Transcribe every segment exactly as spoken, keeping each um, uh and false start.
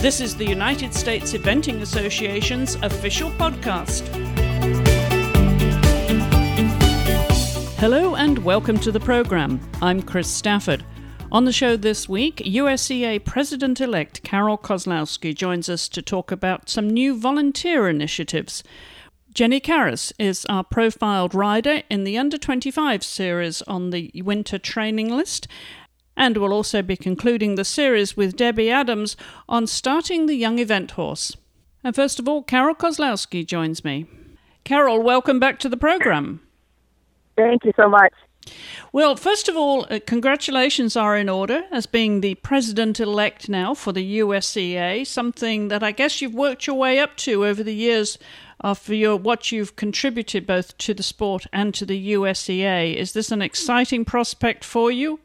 This is the United States Eventing Association's official podcast. Hello and welcome to the program. I'm Chris Stafford. On the show this week, U S E A President-elect Carol Kozlowski joins us to talk about some new volunteer initiatives. Jenny Karras is our profiled rider in the under twenty-five series on the winter training list, and we'll also be concluding the series with Debbie Adams on starting the young event horse. And first of all, Carol Kozlowski joins me. Carol, welcome back to the program. Thank you so much. Well, first of all, uh, congratulations are in order as being the president-elect now for the U S E A, something that I guess you've worked your way up to over the years uh, for your, what you've contributed both to the sport and to the U S E A. Is this an exciting prospect for you?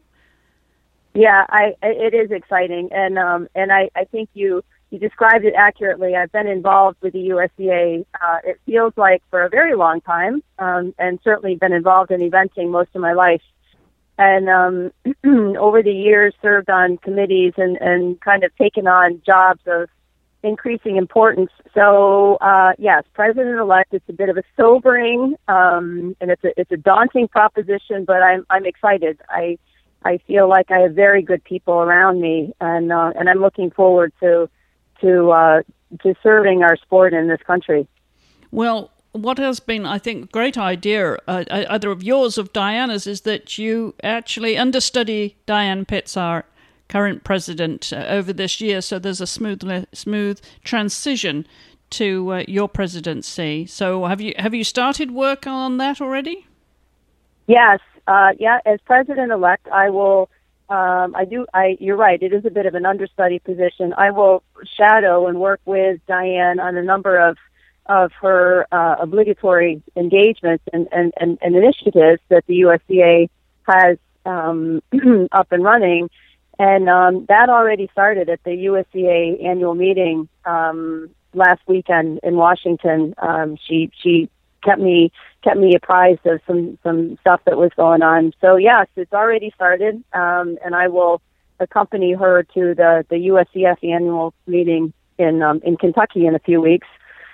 Yeah, I, it is exciting, and um, and I, I think you, you described it accurately. I've been involved with the U S E A, uh, it feels like, for a very long time, um, and certainly been involved in eventing most of my life. And um, over the years, served on committees and, and kind of taken on jobs of increasing importance. So, uh, yes, President-elect, it's a bit of a sobering, um, and it's a, it's a daunting proposition, but I'm I'm excited. I I feel like I have very good people around me, and uh, and I'm looking forward to to uh, to serving our sport in this country. Well, what has been, I think, a great idea, uh, either of yours or of Diana's, is that you actually understudy Diane Pitts, our current president, uh, over this year, so there's a smooth smooth transition to uh, your presidency. So have you have you started work on that already? Yes. Uh, yeah, as president-elect, I will, um, I do, I, you're right, it is a bit of an understudy position. I will shadow and work with Diane on a number of, of her uh, obligatory engagements and, and, and, and initiatives that the U S E A has um, up and running. And um, that already started at the U S E A annual meeting um, last weekend in Washington. Um, she, she kept me kept me apprised of some, some stuff that was going on. So yes, it's already started, um, and I will accompany her to the, the U S E F annual meeting in um, in Kentucky in a few weeks.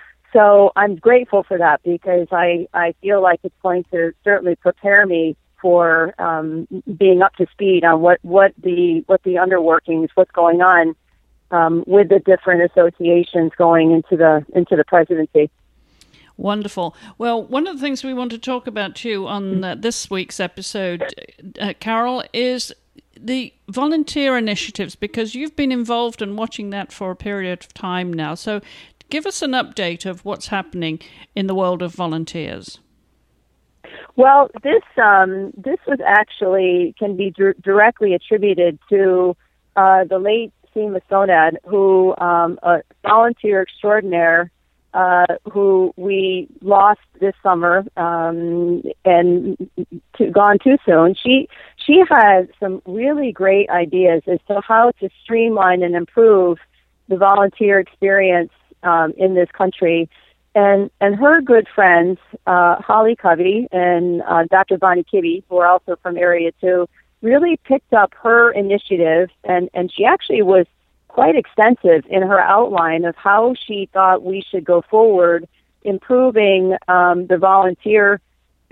So I'm grateful for that because I, I feel like it's going to certainly prepare me for um, being up to speed on what, what the what the underworkings, what's going on um, with the different associations going into the into the presidency. Wonderful. Well, one of the things we want to talk about too on uh, this week's episode, uh, Carol, is the volunteer initiatives, because you've been involved in watching that for a period of time now. So give us an update of what's happening in the world of volunteers. Well, this um, this was actually can be d- directly attributed to uh, the late Seema Sonad, who um, a volunteer extraordinaire, Uh, who we lost this summer um, and to, gone too soon. She she had some really great ideas as to how to streamline and improve the volunteer experience um, in this country. And and her good friends, uh, Holly Covey and uh, Doctor Bonnie Kibbe, who are also from Area two, really picked up her initiative, and, and she actually was quite extensive in her outline of how she thought we should go forward, improving um, the volunteer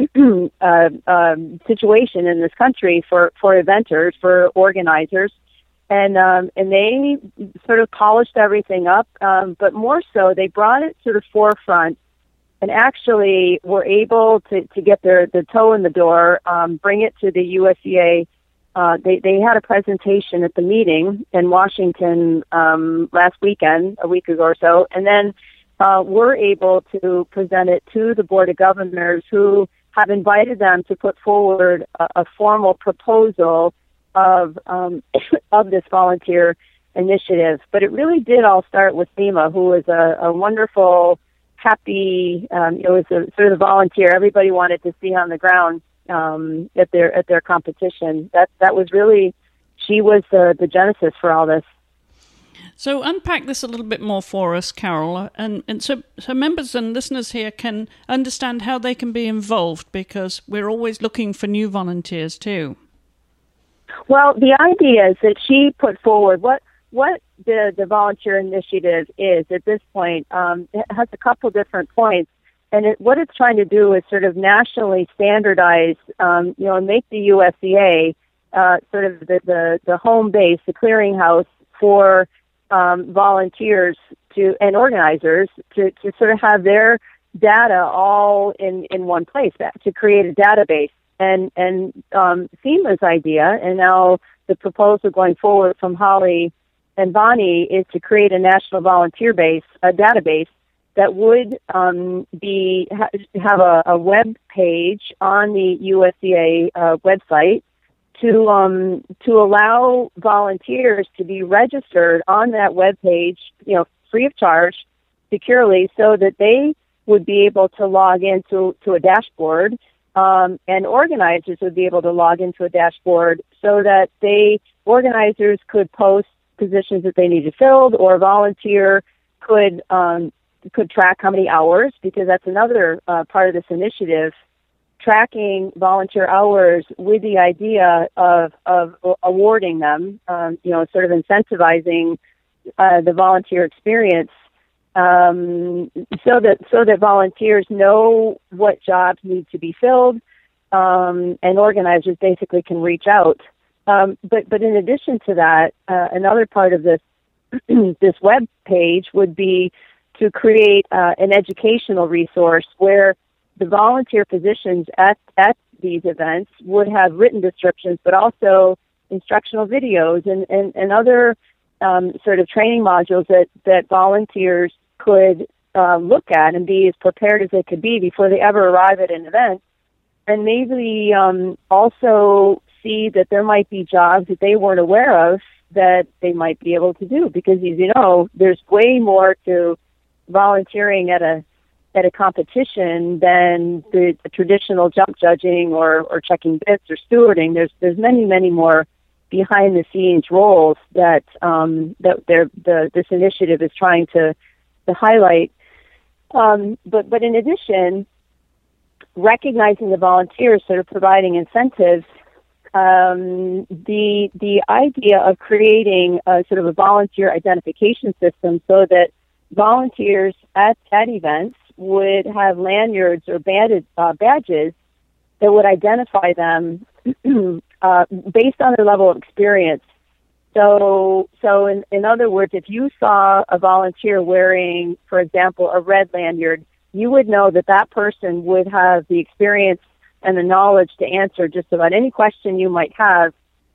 uh, um, situation in this country for, for eventers, for organizers. And um, and they sort of polished everything up, um, but more so, they brought it to the forefront and actually were able to, to get their the toe in the door, um, bring it to the U S E A. Uh, they, they had a presentation at the meeting in Washington um, last weekend, a week ago or so, and then uh, we're able to present it to the Board of Governors, who have invited them to put forward a, a formal proposal of um, of this volunteer initiative. But it really did all start with Seema, who was a, a wonderful, happy, um, it was a, sort of a volunteer everybody wanted to see on the ground. Um, at their at their competition. That that was really, she was uh, the genesis for all this. So unpack this a little bit more for us, Carol, and and so so members and listeners here can understand how they can be involved, because we're always looking for new volunteers too. Well, the ideas that she put forward, what what the, the volunteer initiative is at this point. Um, it has a couple different points. And it, what it's trying to do is sort of nationally standardize, um, you know, and make the U S C A uh, sort of the, the, the home base, the clearinghouse for um, volunteers to and organizers to, to sort of have their data all in, in one place, to create a database. And, and um, FEMA's idea, and now the proposal going forward from Holly and Bonnie, is to create a national volunteer base, a database, that would um, be ha- have a, a web page on the U S C A uh, website to um, to allow volunteers to be registered on that web page, you know, free of charge, securely, so that they would be able to log into to a dashboard, um, and organizers would be able to log into a dashboard, so that they organizers could post positions that they needed filled, or a volunteer could um, could track how many hours, because that's another uh, part of this initiative, tracking volunteer hours with the idea of, of awarding them, um, you know, sort of incentivizing uh, the volunteer experience, um, so that so that volunteers know what jobs need to be filled, um, and organizers basically can reach out. Um, but but in addition to that, uh, another part of this this web page would be to create uh, an educational resource where the volunteer positions at, at these events would have written descriptions, but also instructional videos and, and, and other um, sort of training modules that, that volunteers could uh, look at and be as prepared as they could be before they ever arrive at an event. And maybe um, also see that there might be jobs that they weren't aware of that they might be able to do, because, as you know, there's way more to volunteering at a at a competition than the, the traditional jump judging or, or checking bits or stewarding. There's there's many many more behind the scenes roles that um, that the this initiative is trying to to highlight. Um, but but in addition, recognizing the volunteers, sort of providing incentives. Um, the the idea of creating a sort of a volunteer identification system, so that volunteers at, at events would have lanyards or banded, uh, badges that would identify them uh, based on their level of experience. So, so in, in other words, if you saw a volunteer wearing, for example, a red lanyard, you would know that that person would have the experience and the knowledge to answer just about any question you might have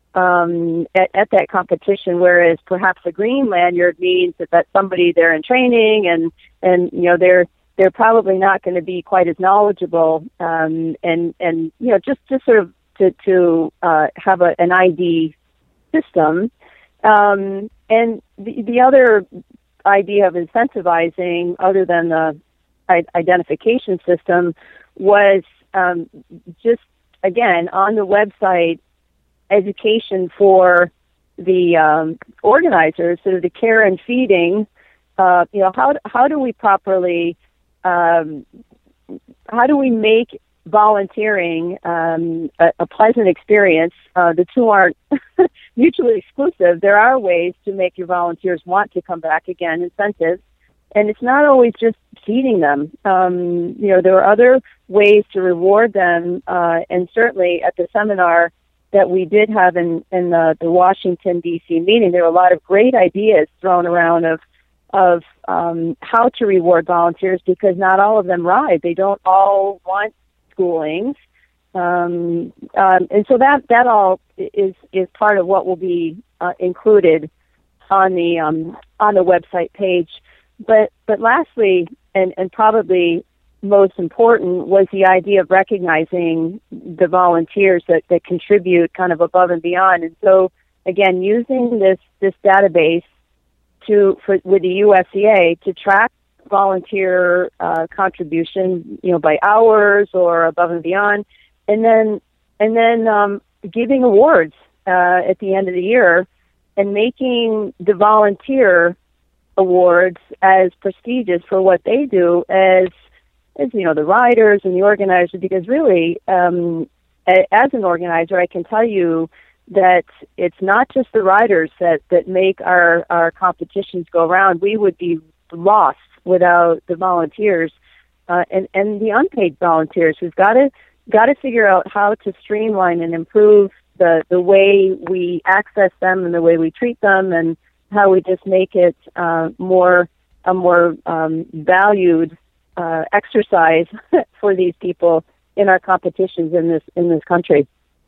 um, at, at that competition, whereas perhaps a green lanyard means that that's somebody they're in training, and, and you know, they're they're probably not going to be quite as knowledgeable, um, and, and you know, just, just sort of to, to uh, have a, an I D system. Um, and the, the other idea of incentivizing, other than the identification system, was um, just, again, on the website, education for the um, organizers, sort of the care and feeding. Uh, you know, how how do we properly, um, how do we make volunteering um, a, a pleasant experience? Uh, the two aren't mutually exclusive. There are ways to make your volunteers want to come back again, incentives. And it's not always just feeding them. Um, you know, there are other ways to reward them. Uh, and certainly at the seminar that we did have in, in the, the Washington, D C meeting, there were a lot of great ideas thrown around of of um, how to reward volunteers, because not all of them ride. They don't all want schoolings. Um, um, and so that, that all is, is part of what will be uh, included on the um, on the website page. But but lastly, and, and probably most important, was the idea of recognizing the volunteers that, that contribute kind of above and beyond. And so, again, using this, this database to for, with the U S C A to track volunteer uh, contribution, you know, by hours or above and beyond, and then and then um, giving awards uh, at the end of the year, and making the volunteer awards as prestigious for what they do as, as you know, the riders and the organizers. Because really, um, a, as an organizer, I can tell you that it's not just the riders that, that make our, our competitions go round. We would be lost without the volunteers uh, and, and the unpaid volunteers. We've got to got to figure out how to streamline and improve the, the way we access them and the way we treat them, and how we just make it uh, more a more um, valued uh, exercise for these people in our competitions in this in this country.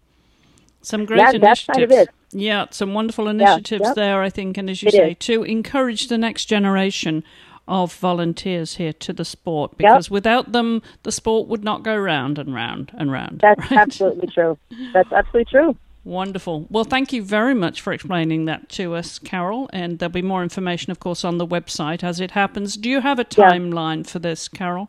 Some great that, initiatives. That's kind of it. Yeah, some wonderful initiatives yeah, yep. there, I think, and as you it say, is. to encourage the next generation of volunteers here to the sport, because yep. without them, the sport would not go round and round and round. That's right? absolutely true. That's absolutely true. Wonderful. Well, thank you very much for explaining that to us, Carol, and there'll be more information, of course, on the website as it happens. Do you have a timeline yeah. for this, Carol?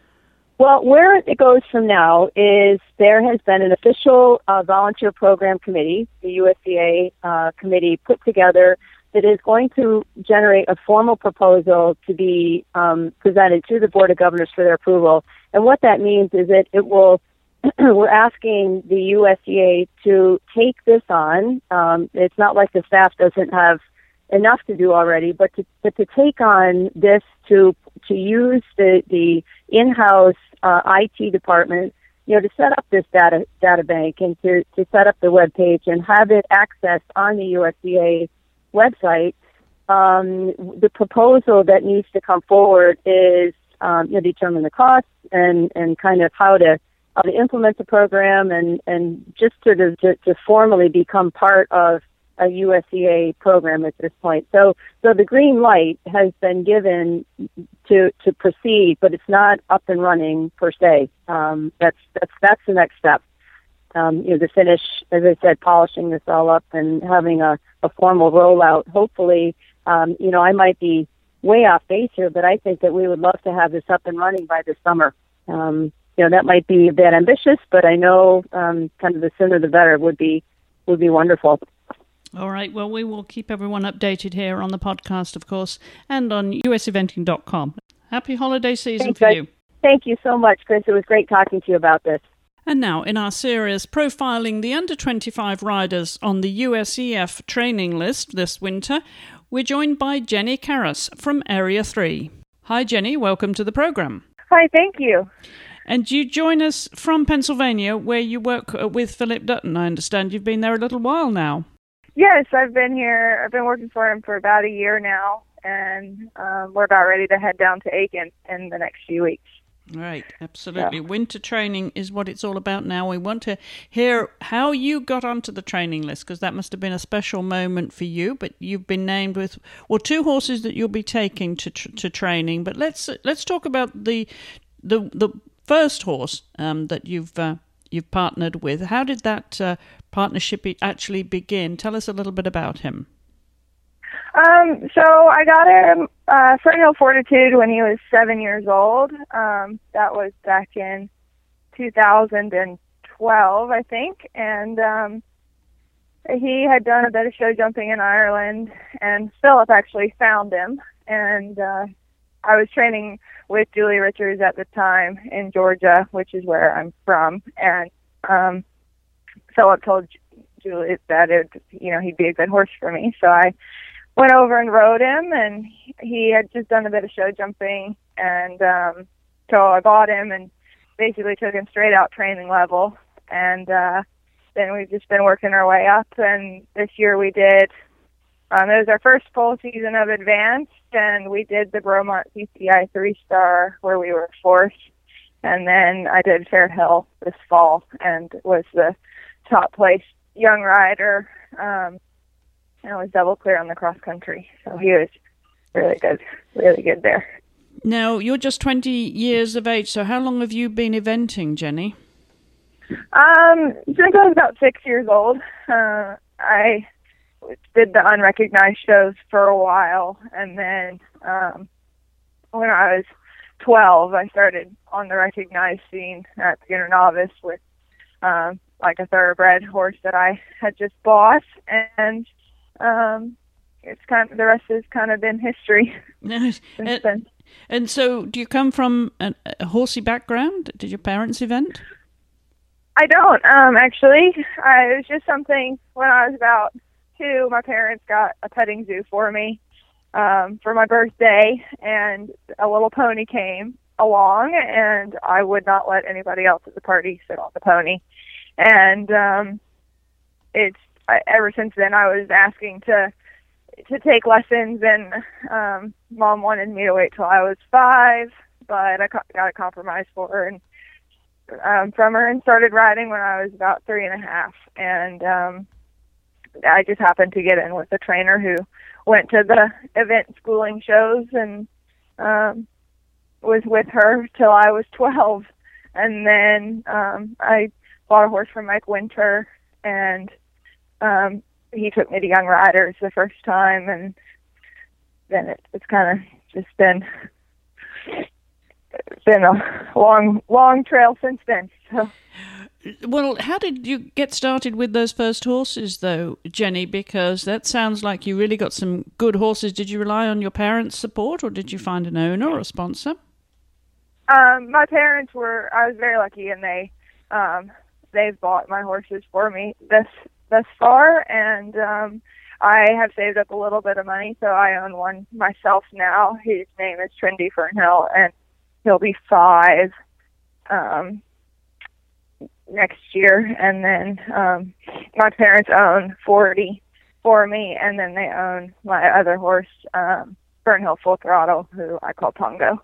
Well, where it goes from now is there has been an official uh, volunteer program committee, the U S C A uh, committee, put together that is going to generate a formal proposal to be um, presented to the Board of Governors for their approval. And what that means is that it will, we're asking the U S C A to take this on. Um, it's not like the staff doesn't have enough to do already, but to, but to take on this to to use the, the in-house uh, I T department, you know, to set up this data data bank and to, to set up the web page and have it accessed on the U S C A website. Um, the proposal that needs to come forward is um, you know, determine the costs and, and kind of how to how to implement the program and, and just sort of to, to formally become part of a U S C A program at this point. So, so the green light has been given to to proceed, but it's not up and running per se. Um, that's that's that's the next step. Um, you know, to finish, as I said, polishing this all up and having a, a formal rollout. Hopefully, um, you know, I might be way off base here, but I think that we would love to have this up and running by this summer. Um, you know, that might be a bit ambitious, but I know um, kind of the sooner the better would be would be wonderful. All right. Well, we will keep everyone updated here on the podcast, of course, and on U S eventing dot com. Happy holiday season Thanks, for guys. you. Thank you so much, Chris. It was great talking to you about this. And now, in our series profiling the under twenty-five riders on the U S E F training list this winter, we're joined by Jenny Karras from Area three. Hi, Jenny. Welcome to the program. Hi, thank you. And you join us from Pennsylvania, where you work with Philip Dutton. I understand you've been there a little while now. Yes, I've been here. I've been working for him for about a year now, and um, we're about ready to head down to Aiken in the next few weeks. Right, absolutely. Yeah. Winter training is what it's all about now. We want to hear how you got onto the training list, because that must have been a special moment for you. But you've been named with, well, two horses that you'll be taking to tr- to training. But let's let's talk about the the the first horse um, that you've uh, you've partnered with. How did that uh, partnership actually begin? Tell us a little bit about him. Um, so I got him uh, Fertile Fortitude when he was seven years old. Um, that was back in two thousand twelve, I think. And um, he had done a bit of show jumping in Ireland, and Philip actually found him. And uh, I was training with Julie Richards at the time in Georgia, which is where I'm from. And um, Philip told Julie that it, you know, he'd be a good horse for me. So I went over and rode him, and he had just done a bit of show jumping, and um, so I bought him and basically took him straight out training level, and uh, then we've just been working our way up, and this year we did, um, it was our first full season of Advanced, and we did the Bromont C C I three-star where we were fourth, and then I did Fair Hill this fall and was the top place young rider, um, and I was double clear on the cross country. So he was really good, really good there. Now, you're just twenty years of age, so how long have you been eventing, Jenny? Um, since I was about six years old. Uh, I did the unrecognized shows for a while, and then um, when I was twelve, I started on the recognized scene at beginner novice with um, like a thoroughbred horse that I had just bought, and Um, it's kind of, the rest has kind of been history. Yes. and, and so, do you come from a, a horsey background? Did your parents event? I don't, um, actually. I, it was just something when I was about two, my parents got a petting zoo for me um, for my birthday, and a little pony came along, and I would not let anybody else at the party sit on the pony. And um, it's I, ever since then I was asking to to take lessons, and um, Mom wanted me to wait till I was five, but I got a compromise for her and um, from her and started riding when I was about three and a half. And um, I just happened to get in with a trainer who went to the event schooling shows and um, was with her till I was twelve. And then um, I bought a horse from Mike Winter, and um, he took me to Young Riders the first time, and then it, it's kind of just been been a long, long trail since then. So. Well, how did you get started with those first horses, though, Jenny? Because that sounds like you really got some good horses. Did you rely on your parents' support, or did you find an owner or a sponsor? Um, my parents were, I was very lucky, and they, um, they've bought my horses for me this, thus far, and um, I have saved up a little bit of money, so I own one myself now. His name is Trendy Fernhill, and he'll be five um, next year. And then um, my parents own forty for me, and then they own my other horse, um, Fernhill Full Throttle, who I call Pongo.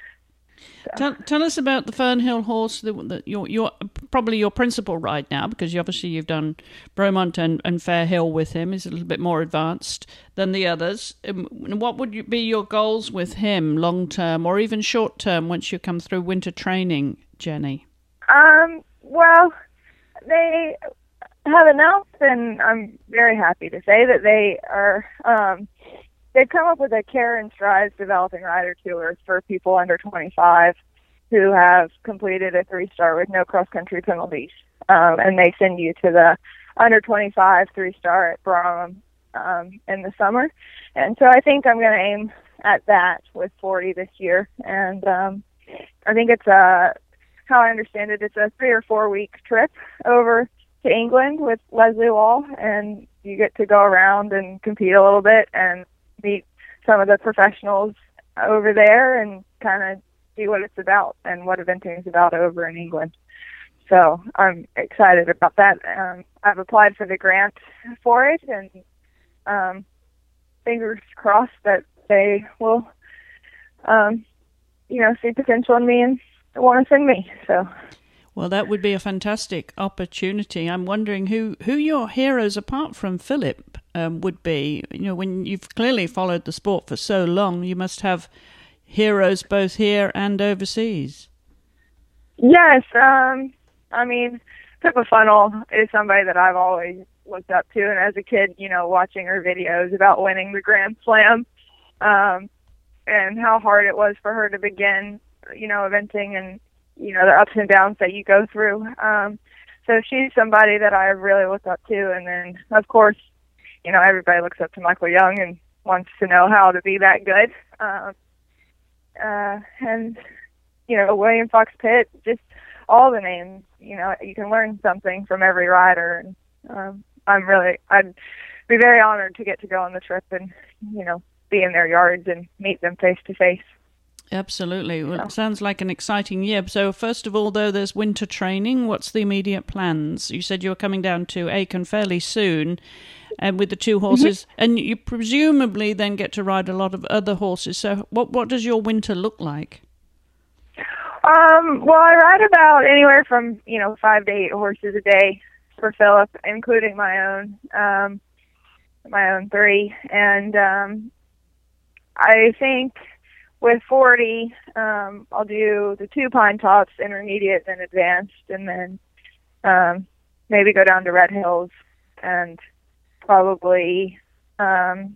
So. Tell, tell us about the Fernhill horse, that, that you're, you're probably your principal ride now, because you, obviously you've done Bromont and, and Fair Hill with him. He's a little bit more advanced than the others. Um, what would you, be your goals with him, long term or even short term, once you come through winter training, Jenny? Um. Well, they have announced, and I'm very happy to say that they are. Um, They've come up with a Care and Strides Developing Rider Tour for people under twenty-five who have completed a three-star with no cross-country penalties. Um, and they send you to the under twenty-five three-star at Brahman um, in the summer. And so I think I'm going to aim at that with forty this year. And um, I think it's a, how I understand it, it's a three or four-week trip over to England with Leslie Wall. And you get to go around and compete a little bit and meet some of the professionals over there and kind of see what it's about and what eventing is about over in England. So I'm excited about that. Um, I've applied for the grant for it, and um, fingers crossed that they will, um, you know, see potential in me and want to send me. So. Well, that would be a fantastic opportunity. I'm wondering who, who your heroes, apart from Philip, um, would be. You know, when you've clearly followed the sport for so long, you must have heroes both here and overseas. Yes. Um, I mean, Pippa Funnell is somebody that I've always looked up to. And as a kid, you know, watching her videos about winning the Grand Slam um, and how hard it was for her to begin, you know, eventing and, you know, the ups and downs that you go through. Um, so she's somebody that I really look up to. And then, of course, you know, everybody looks up to Michael Young and wants to know how to be that good. Um, uh, and, you know, William Fox Pitt, just all the names, you know, you can learn something from every rider. And um, I'm really, I'd be very honored to get to go on the trip and, you know, be in their yards and meet them face to face. Absolutely. Well, it sounds like an exciting year. So first of all, though, there's winter training. What's the immediate plans? You said you were coming down to Aiken fairly soon and with the two horses, mm-hmm. and you presumably then get to ride a lot of other horses. So what what does your winter look like? Um, well, I ride about anywhere from, you know, five to eight horses a day for Philip, including my own, um, my own three. And um, I think with forty, um, I'll do the two Pine Tops, intermediate and advanced, and then um, maybe go down to Red Hills and probably um,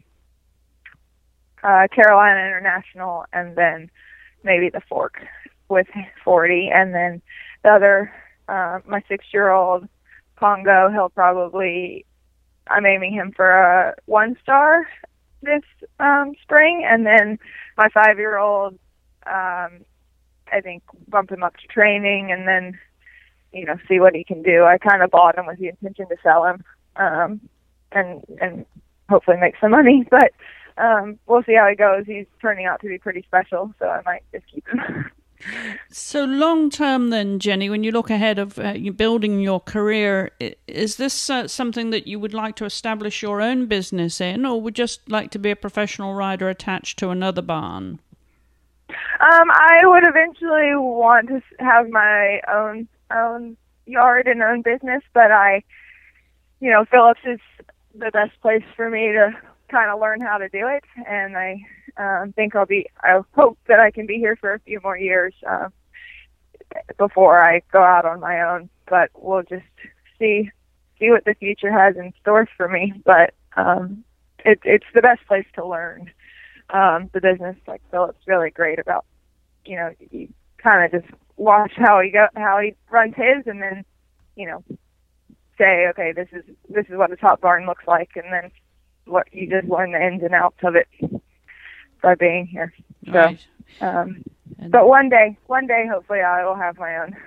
uh, Carolina International, and then maybe the Fork with forty. And then the other, uh, my six-year-old Pongo, he'll probably, I'm aiming him for a one-star this um, spring, and then my five-year-old, um, I think, bump him up to training, and then, you know, see what he can do. I kind of bought him with the intention to sell him, um, and and hopefully make some money. But um, we'll see how he goes. He's turning out to be pretty special, so I might just keep him. So long term then, Jenny, when you look ahead of uh, you building your career, is this uh, something that you would like to establish your own business in, or would just like to be a professional rider attached to another barn? Um, I would eventually want to have my own own yard and own business, but I, you know, Phillips is the best place for me to kind of learn how to do it, and I um, think I'll be. I hope that I can be here for a few more years uh, before I go out on my own. But we'll just see see what the future has in store for me. But um, it, it's the best place to learn um, the business. Like Philip's really great about, you know, you kind of just watch how he go how he runs his, and then, you know, say, okay, this is this is what a top barn looks like, and then what you just learn the ins and outs of it by being here. So, right. um, but one day, one day, hopefully, I will have my own.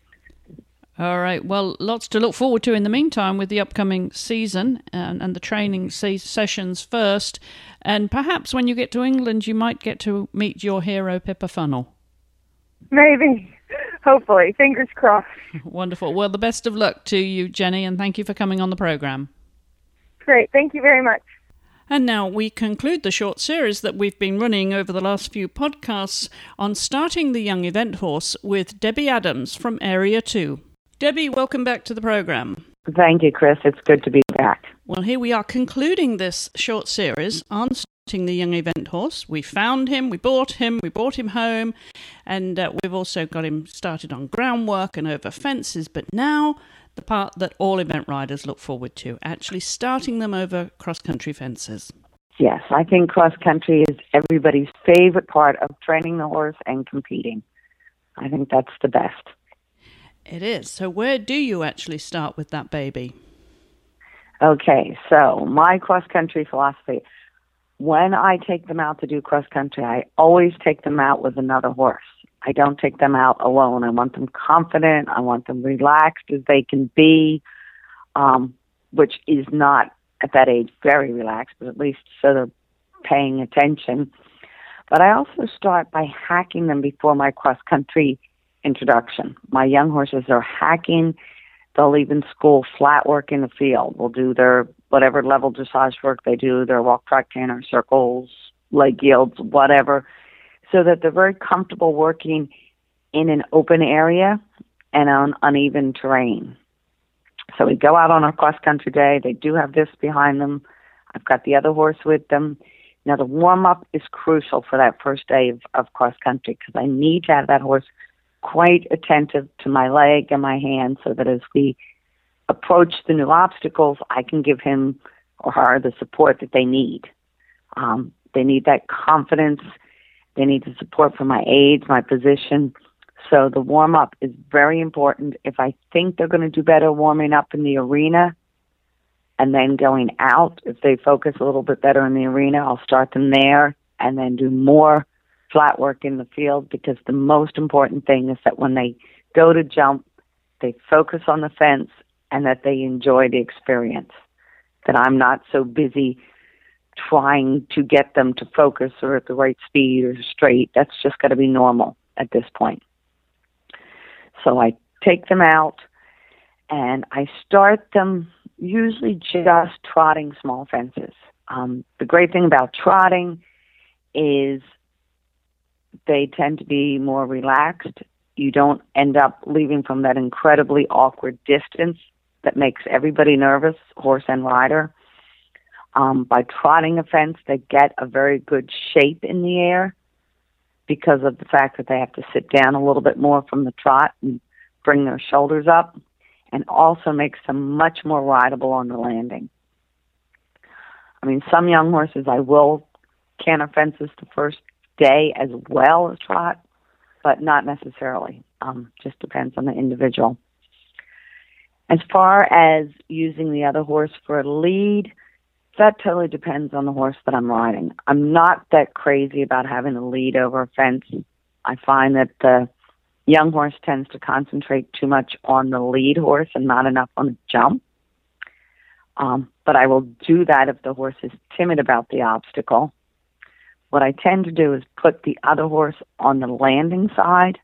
All right. Well, lots to look forward to in the meantime with the upcoming season and, and the training se- sessions first. And perhaps when you get to England, you might get to meet your hero, Pippa Funnell. Maybe. Hopefully. Fingers crossed. Wonderful. Well, the best of luck to you, Jenny, and thank you for coming on the program. Great. Thank you very much. And now we conclude the short series that we've been running over the last few podcasts on starting the young event horse with Debbie Adams from Area two. Debbie, welcome back to the program. Thank you, Chris. It's good to be back. Well, here we are concluding this short series on starting the young event horse. We found him, we bought him, we brought him home, and uh, we've also got him started on groundwork and over fences. But now the part that all event riders look forward to, actually starting them over cross-country fences. Yes, I think cross-country is everybody's favorite part of training the horse and competing. I think that's the best. It is. So where do you actually start with that baby? Okay, so my cross-country philosophy, when I take them out to do cross-country, I always take them out with another horse. I don't take them out alone. I want them confident. I want them relaxed as they can be, um, which is not at that age very relaxed, but at least so they're paying attention. But I also start by hacking them before my cross-country introduction. My young horses are hacking. They'll even school flat work in the field. We'll do their whatever level dressage work they do, their walk, track, canter, circles, leg yields, whatever, so that they're very comfortable working in an open area and on uneven terrain. So we go out on our cross-country day. They do have this behind them. I've got the other horse with them. Now, the warm-up is crucial for that first day of, of cross-country because I need to have that horse quite attentive to my leg and my hand so that as we approach the new obstacles, I can give him or her the support that they need. Um, they need that confidence. They need the support from my aids, my position. So the warm-up is very important. If I think they're going to do better warming up in the arena and then going out, if they focus a little bit better in the arena, I'll start them there and then do more flat work in the field, because the most important thing is that when they go to jump, they focus on the fence and that they enjoy the experience, that I'm not so busy trying to get them to focus or at the right speed or straight. That's just got to be normal at this point. So I take them out and I start them usually just trotting small fences. Um, the great thing about trotting is they tend to be more relaxed. You don't end up leaving from that incredibly awkward distance that makes everybody nervous, horse and rider. Um, by trotting a fence, they get a very good shape in the air because of the fact that they have to sit down a little bit more from the trot and bring their shoulders up, and also makes them much more rideable on the landing. I mean, some young horses I will canter fences the first day as well as trot, but not necessarily. Um, just depends on the individual. As far as using the other horse for a lead, that totally depends on the horse that I'm riding. I'm not that crazy about having a lead over a fence. I find that the young horse tends to concentrate too much on the lead horse and not enough on the jump. Um, but I will do that if the horse is timid about the obstacle. What I tend to do is put the other horse on the landing side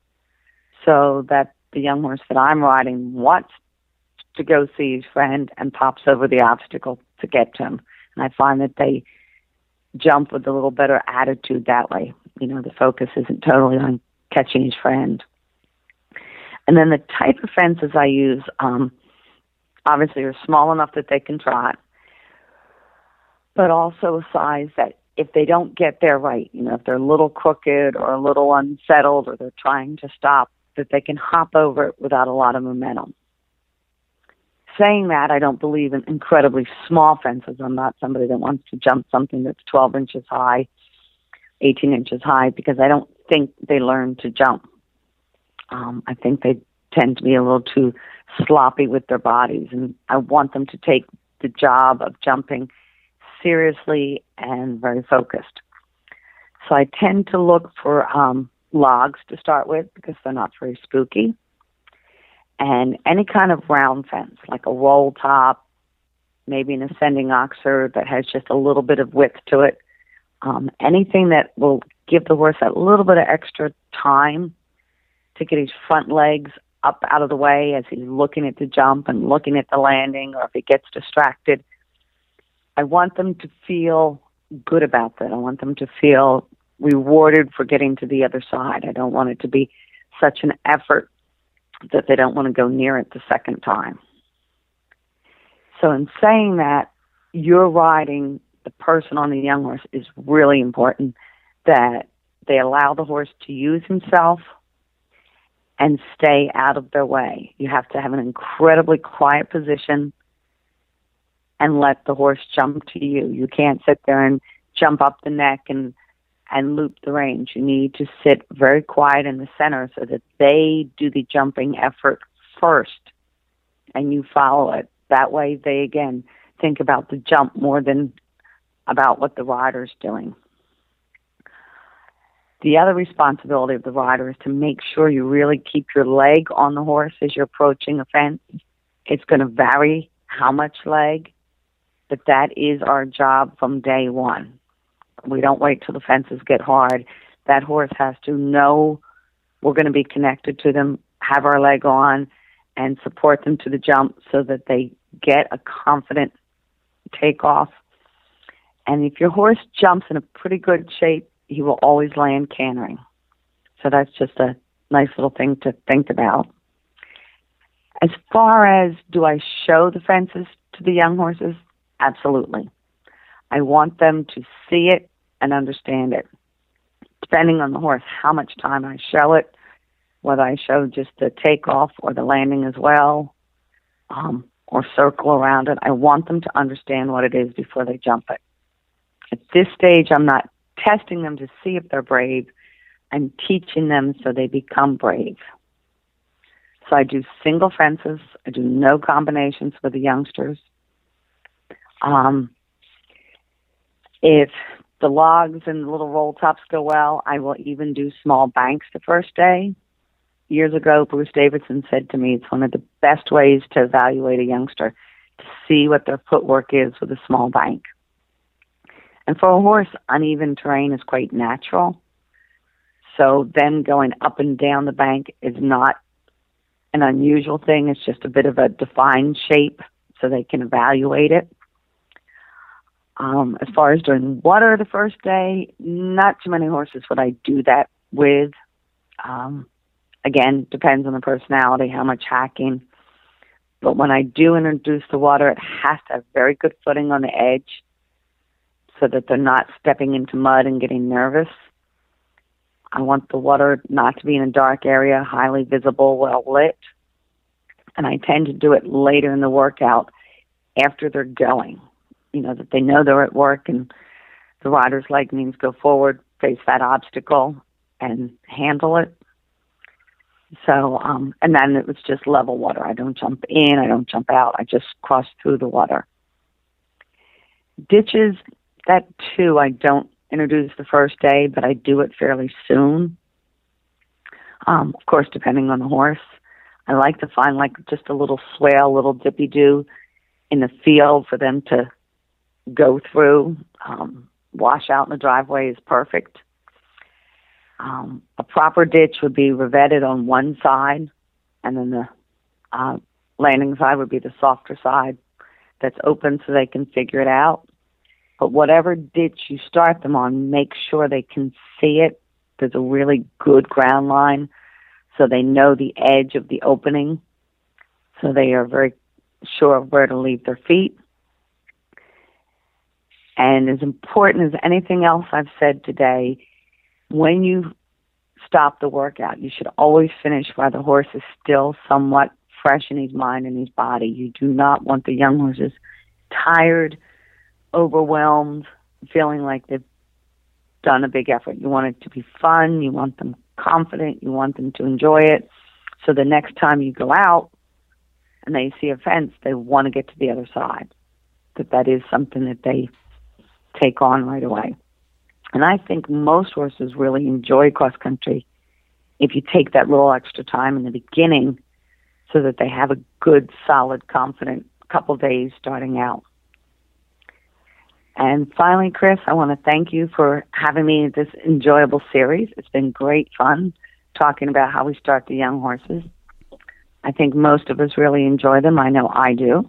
so that the young horse that I'm riding wants to go see his friend and pops over the obstacle to get to him. And I find that they jump with a little better attitude that way. You know, the focus isn't totally on catching his friend. And then the type of fences I use, um, obviously are small enough that they can trot, but also a size that if they don't get there right, you know, if they're a little crooked or a little unsettled or they're trying to stop, that they can hop over it without a lot of momentum. Saying that, I don't believe in incredibly small fences. I'm not somebody that wants to jump something that's twelve inches high, eighteen inches high, because I don't think they learn to jump. Um, I think they tend to be a little too sloppy with their bodies, and I want them to take the job of jumping seriously and very focused. So I tend to look for um, logs to start with because they're not very spooky. And any kind of round fence, like a roll top, maybe an ascending oxer that has just a little bit of width to it. Um, anything that will give the horse a little bit of extra time to get his front legs up out of the way as he's looking at the jump and looking at the landing, or if he gets distracted. I want them to feel good about that. I want them to feel rewarded for getting to the other side. I don't want it to be such an effort that they don't want to go near it the second time. So in saying that, you're riding the person on the young horse is really important, that they allow the horse to use himself and stay out of their way. You have to have an incredibly quiet position and let the horse jump to you. You can't sit there and jump up the neck and and loop the reins. You need to sit very quiet in the center so that they do the jumping effort first and you follow it. That way they, again, think about the jump more than about what the rider's doing. The other responsibility of the rider is to make sure you really keep your leg on the horse as you're approaching a fence. It's going to vary how much leg, but that is our job from day one. We don't wait till the fences get hard. That horse has to know we're going to be connected to them, have our leg on, and support them to the jump so that they get a confident takeoff. And if your horse jumps in a pretty good shape, he will always land cantering. So that's just a nice little thing to think about. As far as do I show the fences to the young horses? Absolutely. I want them to see it and understand it. Depending on the horse, how much time I show it, whether I show just the takeoff or the landing as well, um, or circle around it, I want them to understand what it is before they jump it. At this stage, I'm not testing them to see if they're brave. I'm teaching them so they become brave. So I do single fences. I do no combinations with the youngsters. Um, if the logs and the little roll tops go well, I will even do small banks the first day. Years ago, Bruce Davidson said to me, it's one of the best ways to evaluate a youngster, to see what their footwork is with a small bank. And for a horse, uneven terrain is quite natural. So them going up and down the bank is not an unusual thing. It's just a bit of a defined shape so they can evaluate it. Um, as far as doing water the first day, not too many horses would I do that with. Um, again, depends on the personality, how much hacking. But when I do introduce the water, it has to have very good footing on the edge so that they're not stepping into mud and getting nervous. I want the water not to be in a dark area, highly visible, well lit. And I tend to do it later in the workout after they're going. You know, that they know they're at work and the rider's leg means go forward, face that obstacle, and handle it. So, um, and then it was just level water. I don't jump in, I don't jump out, I just cross through the water. Ditches, that too, I don't introduce the first day, but I do it fairly soon. Um, of course, depending on the horse. I like to find like just a little swale, a little dippy-do in the field for them to go through. Um, wash out in the driveway is perfect. Um, a proper ditch would be revetted on one side, and then the uh, landing side would be the softer side that's open so they can figure it out. But whatever ditch you start them on, make sure they can see it. There's a really good ground line so they know the edge of the opening, so they are very sure of where to leave their feet. And as important as anything else I've said today, when you stop the workout, you should always finish while the horse is still somewhat fresh in his mind and his body. You do not want the young horses tired, overwhelmed, feeling like they've done a big effort. You want it to be fun. You want them confident. You want them to enjoy it. So the next time you go out and they see a fence, they want to get to the other side. That that is something that they take on right away. And I think most horses really enjoy cross country if you take that little extra time in the beginning so that they have a good, solid, confident couple days starting out. And finally, Chris, I want to thank you for having me in this enjoyable series. It's been great fun talking about how we start the young horses. I think most of us really enjoy them. I know I do.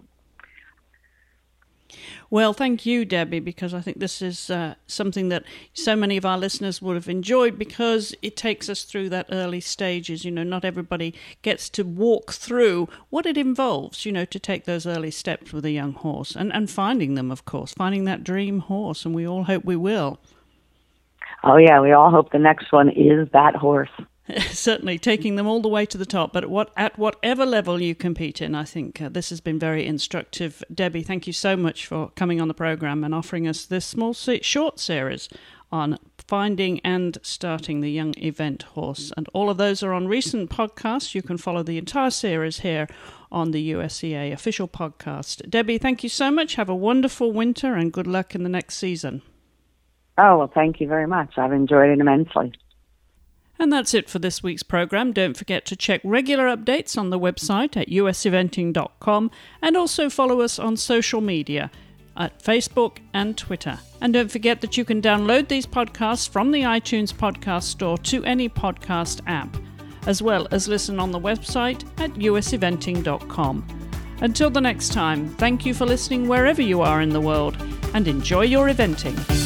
Well, thank you, Debbie, because I think this is uh, something that so many of our listeners would have enjoyed because it takes us through that early stages. You know, not everybody gets to walk through what it involves, you know, to take those early steps with a young horse and, and finding them, of course, finding that dream horse, and we all hope we will. Oh, yeah, we all hope the next one is that horse. Certainly, taking them all the way to the top, but at, what, at whatever level you compete in, I think uh, this has been very instructive. Debbie, thank you so much for coming on the program and offering us this small, short series on finding and starting the young event horse. And all of those are on recent podcasts. You can follow the entire series here on the U S E A official podcast. Debbie, thank you so much. Have a wonderful winter and good luck in the next season. Oh, well, thank you very much. I've enjoyed it immensely. And that's it for this week's program. Don't forget to check regular updates on the website at u s eventing dot com and also follow us on social media at Facebook and Twitter. And don't forget that you can download these podcasts from the iTunes podcast store to any podcast app, as well as listen on the website at u s eventing dot com. Until the next time, thank you for listening wherever you are in the world and enjoy your eventing.